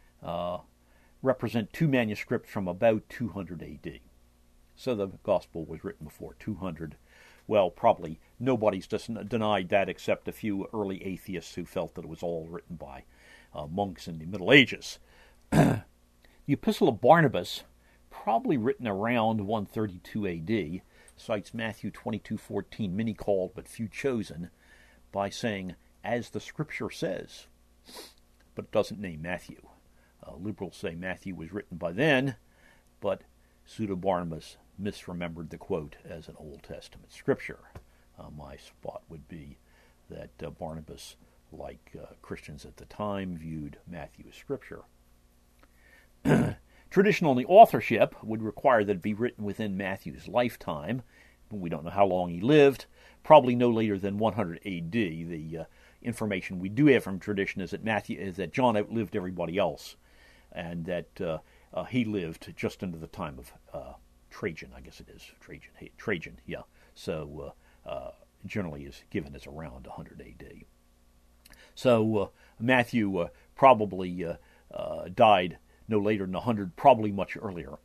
represent two manuscripts from about 200 A.D. So the gospel was written before 200. Well, probably nobody's denied that except a few early atheists who felt that it was all written by monks in the Middle Ages. The Epistle of Barnabas, probably written around 132 A.D., cites Matthew 22:14, many called but few chosen, by saying, as the Scripture says, but it doesn't name Matthew. Liberals say Matthew was written by then, but Pseudo-Barnabas misremembered the quote as an Old Testament scripture. My spot would be that Barnabas, like Christians at the time, viewed Matthew as scripture. Tradition on the authorship would require that it be written within Matthew's lifetime. We don't know how long he lived, probably no later than 100 A.D. The information we do have from tradition is that John outlived everybody else, and that he lived just into the time of Trajan, I guess it is. Trajan, yeah. So generally is given as around 100 A.D. So Matthew probably died no later than 100, probably much earlier.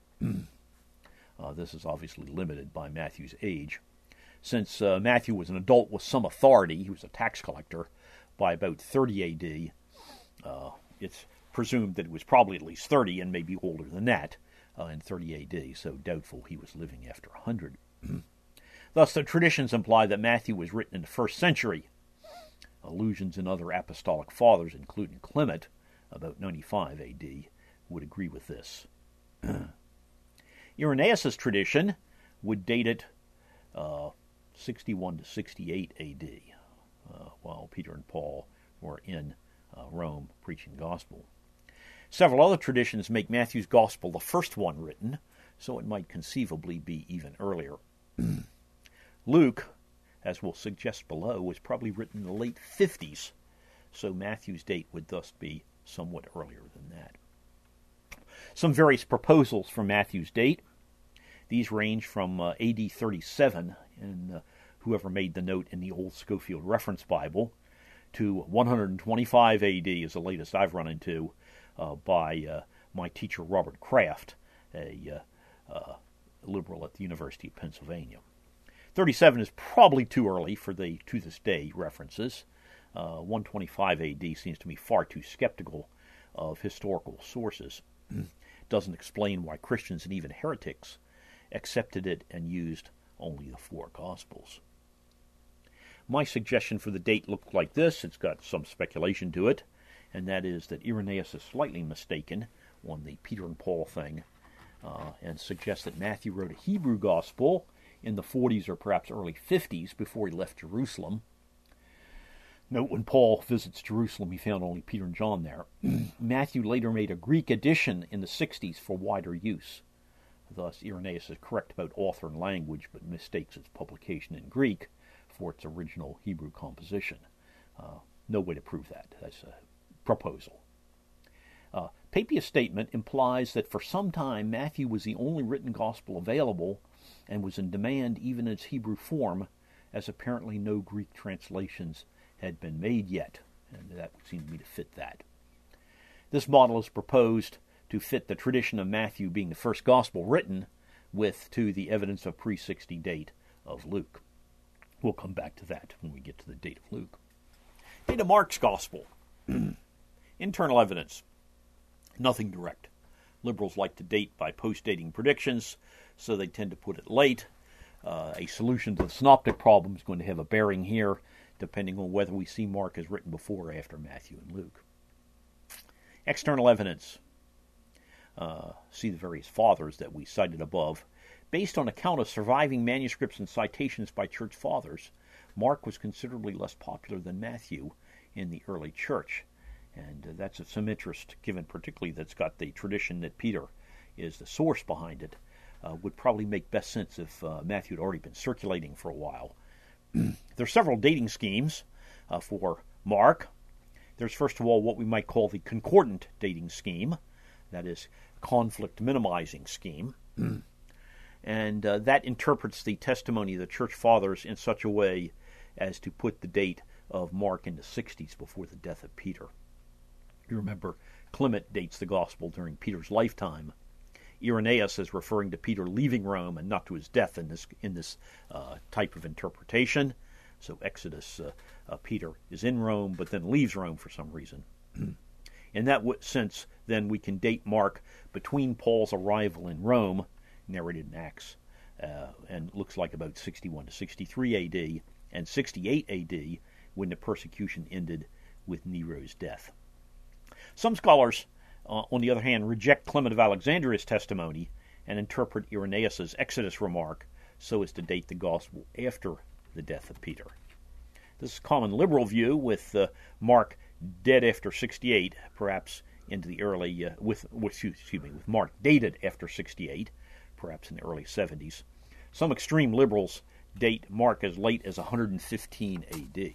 This is obviously limited by Matthew's age. Since Matthew was an adult with some authority, he was a tax collector, by about 30 A.D., it's presumed that it was probably at least 30 and maybe older than that in 30 A.D., so doubtful he was living after 100. Thus, the traditions imply that Matthew was written in the 1st century. Allusions in other apostolic fathers, including Clement, about 95 A.D., would agree with this. Irenaeus' tradition would date it 61 to 68 A.D., while Peter and Paul were in Rome preaching the gospel. Several other traditions make Matthew's gospel the first one written, so it might conceivably be even earlier. Luke, as we'll suggest below, was probably written in the late 50s, so Matthew's date would thus be somewhat earlier than that. Some various proposals for Matthew's date. These range from A.D. 37, and whoever made the note in the Old Schofield Reference Bible, to 125 A.D. is the latest I've run into by my teacher Robert Kraft, a liberal at the University of Pennsylvania. 37 is probably too early for the to this day references. 125 A.D. seems to me far too skeptical of historical sources. Doesn't explain why Christians and even heretics accepted it and used only the 4 Gospels. My suggestion for the date looked like this. It's got some speculation to it, and that is that Irenaeus is slightly mistaken on the Peter and Paul thing, and suggests that Matthew wrote a Hebrew gospel in the 40s or perhaps early 50s before he left Jerusalem. Note, when Paul visits Jerusalem, he found only Peter and John there. Matthew later made a Greek edition in the 60s for wider use. Thus, Irenaeus is correct about author and language, but mistakes its publication in Greek for its original Hebrew composition. No way to prove that. That's a proposal. Papias' statement implies that for some time Matthew was the only written gospel available and was in demand even in its Hebrew form, as apparently no Greek translations had been made yet, and that would seem to me to fit that. This model is proposed to fit the tradition of Matthew being the first gospel written to the evidence of pre-60 date of Luke. We'll come back to that when we get to the date of Luke. Date of Mark's gospel. Internal evidence. Nothing direct. Liberals like to date by post-dating predictions, so they tend to put it late. A solution to the synoptic problem is going to have a bearing here, depending on whether we see Mark as written before or after Matthew and Luke. External evidence. See the various fathers that we cited above. Based on account of surviving manuscripts and citations by church fathers, Mark was considerably less popular than Matthew in the early church. And that's of some interest, given particularly that's got the tradition that Peter is the source behind it. Would probably make best sense if Matthew had already been circulating for a while. There are several dating schemes for Mark. There's, first of all, what we might call the concordant dating scheme, that is, conflict minimizing scheme. And that interprets the testimony of the church fathers in such a way as to put the date of Mark in the 60s before the death of Peter. You remember, Clement dates the gospel during Peter's lifetime. Irenaeus is referring to Peter leaving Rome and not to his death in this type of interpretation. So Exodus, Peter is in Rome but then leaves Rome for some reason. In that sense, then, we can date Mark between Paul's arrival in Rome, narrated in Acts, and looks like about 61 to 63 A.D., and 68 A.D., when the persecution ended with Nero's death. Some scholars, on the other hand, reject Clement of Alexandria's testimony and interpret Irenaeus' Exodus remark so as to date the gospel after the death of Peter. This is a common liberal view, with Mark dead after 68, perhaps into the early, with Mark dated after 68, perhaps in the early 70s. Some extreme liberals date Mark as late as 115 A.D.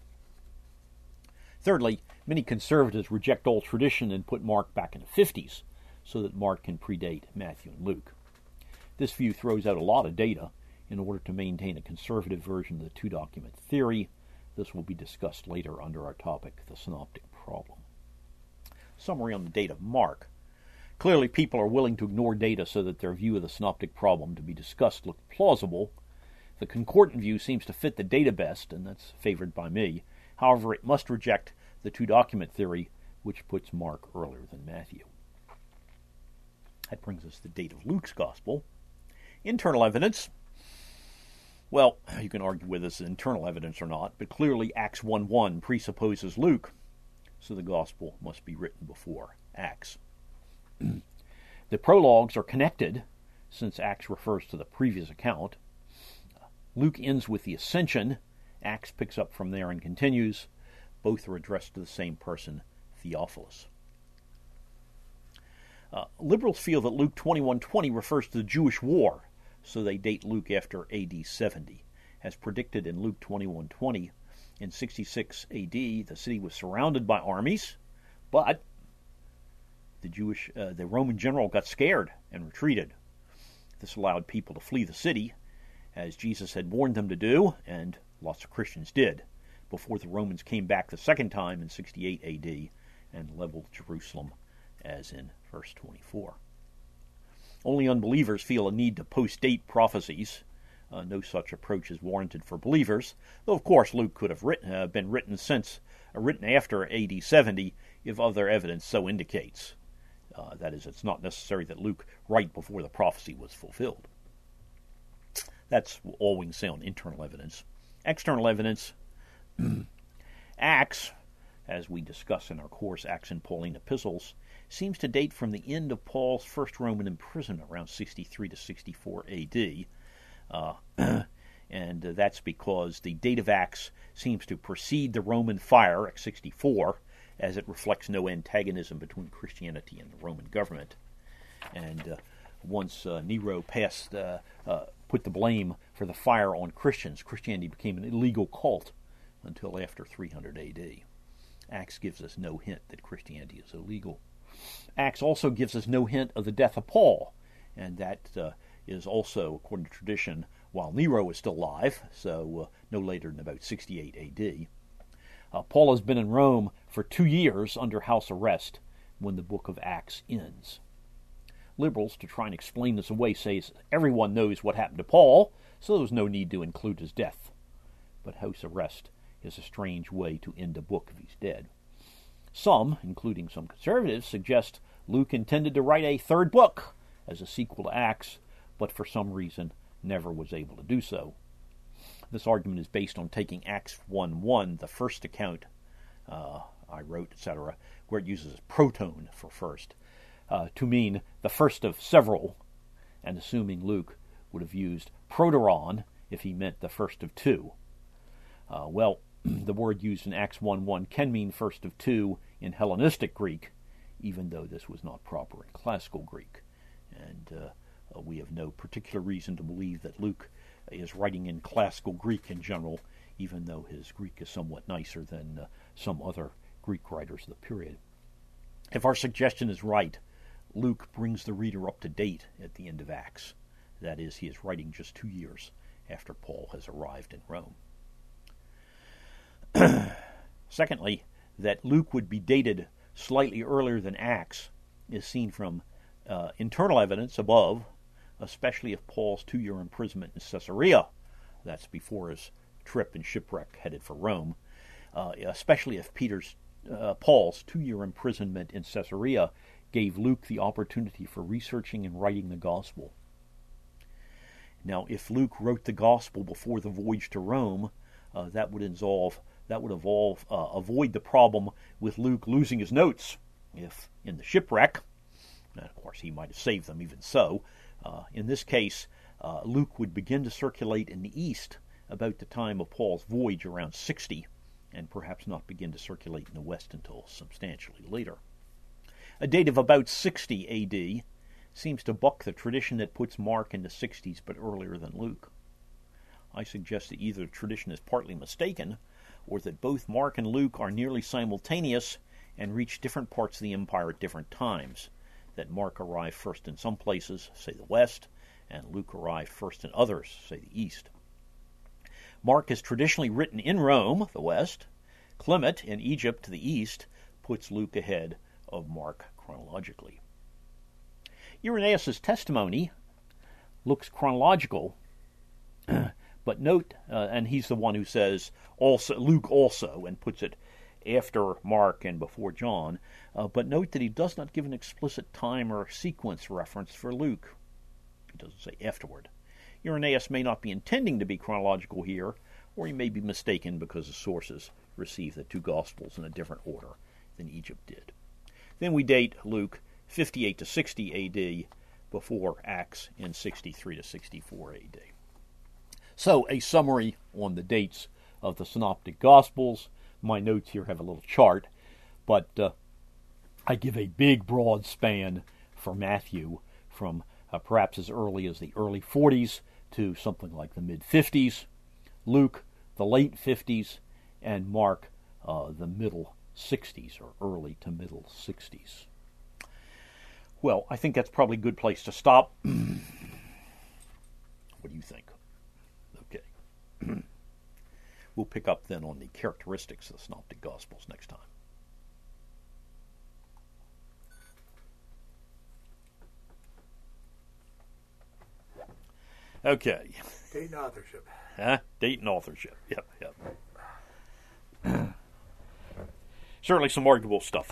Thirdly, many conservatives reject old tradition and put Mark back in the 50s, so that Mark can predate Matthew and Luke. This view throws out a lot of data in order to maintain a conservative version of the two-document theory. This will be discussed later under our topic, the synoptic problem. Summary on the date of Mark. Clearly, people are willing to ignore data so that their view of the synoptic problem to be discussed looks plausible. The concordant view seems to fit the data best, and that's favored by me. However, it must reject the two-document theory, which puts Mark earlier than Matthew. That brings us to the date of Luke's gospel. Internal evidence. Well, you can argue whether this is internal evidence or not, but clearly Acts 1:1 presupposes Luke, so the gospel must be written before Acts. The prologues are connected, since Acts refers to the previous account. Luke ends with the ascension. Acts picks up from there and continues. Both are addressed to the same person, Theophilus. Liberals feel that Luke 21:20 refers to the Jewish war, so they date Luke after AD 70. As predicted in Luke 21:20, in 66 AD, the city was surrounded by armies, but the Roman general got scared and retreated. This allowed people to flee the city, as Jesus had warned them to do, and lots of Christians did, before the Romans came back the second time in 68 AD and leveled Jerusalem, as in verse 24. Only unbelievers feel a need to post-date prophecies. No such approach is warranted for believers, though of course Luke could have been written after AD 70 if other evidence so indicates. That is, it's not necessary that Luke write before the prophecy was fulfilled. That's all we can say on internal evidence. External evidence. Acts, as we discuss in our course Acts and Pauline Epistles, seems to date from the end of Paul's first Roman imprisonment around 63 to 64 A.D., and that's because the date of Acts seems to precede the Roman fire at 64, as it reflects no antagonism between Christianity and the Roman government. And once Nero put the blame for the fire on Christians, Christianity became an illegal cult until after 300 A.D. Acts gives us no hint that Christianity is illegal. Acts also gives us no hint of the death of Paul, and that is also, according to tradition, while Nero is still alive, so no later than about 68 A.D. Paul has been in Rome for 2 years under house arrest when the book of Acts ends. Liberals, to try and explain this away, say everyone knows what happened to Paul, so there was no need to include his death. But house arrest is a strange way to end a book if he's dead. Some, including some conservatives, suggest Luke intended to write a third book as a sequel to Acts, but for some reason never was able to do so. This argument is based on taking Acts 1:1, the first account I wrote, etc., where it uses proton for first, to mean the first of several, and assuming Luke would have used proteron if he meant the first of two. The word used in Acts 1:1 can mean first of two in Hellenistic Greek, even though this was not proper in classical Greek. And we have no particular reason to believe that Luke is writing in classical Greek in general, even though his Greek is somewhat nicer than some other Greek writers of the period. If our suggestion is right, Luke brings the reader up to date at the end of Acts. That is, he is writing just 2 years after Paul has arrived in Rome. Secondly, that Luke would be dated slightly earlier than Acts is seen from internal evidence above, especially if Paul's 2-year imprisonment in Caesarea, that's before his trip and shipwreck headed for Rome, especially if Paul's 2-year imprisonment in Caesarea gave Luke the opportunity for researching and writing the gospel. Now, if Luke wrote the gospel before the voyage to Rome, that would avoid the problem with Luke losing his notes. If in the shipwreck, and of course he might have saved them even so, in this case, Luke would begin to circulate in the East about the time of Paul's voyage around 60, and perhaps not begin to circulate in the West until substantially later. A date of about 60 A.D. seems to buck the tradition that puts Mark in the 60s but earlier than Luke. I suggest that either the tradition is partly mistaken, or that both Mark and Luke are nearly simultaneous and reach different parts of the empire at different times, that Mark arrived first in some places, say the West, and Luke arrived first in others, say the East. Mark is traditionally written in Rome, the West. Clement, in Egypt, to the East, puts Luke ahead of Mark chronologically. Irenaeus' testimony looks chronological, but note, and he's the one who says also Luke also, and puts it after Mark and before John, but note that he does not give an explicit time or sequence reference for Luke. He doesn't say afterward. Irenaeus may not be intending to be chronological here, or he may be mistaken because the sources receive the two Gospels in a different order than Egypt did. Then we date Luke 58 to 60 A.D. before Acts in 63 to 64 A.D. So, a summary on the dates of the Synoptic Gospels. My notes here have a little chart, but I give a big, broad span for Matthew from perhaps as early as the early 40s to something like the mid-50s, Luke, the late 50s, and Mark, the middle 60s, or early to middle 60s. Well, I think that's probably a good place to stop. What do you think? Okay. We'll pick up then on the characteristics of the Synoptic Gospels next time. Okay. Date and authorship. Date and authorship. Yep. Certainly some arguable stuff.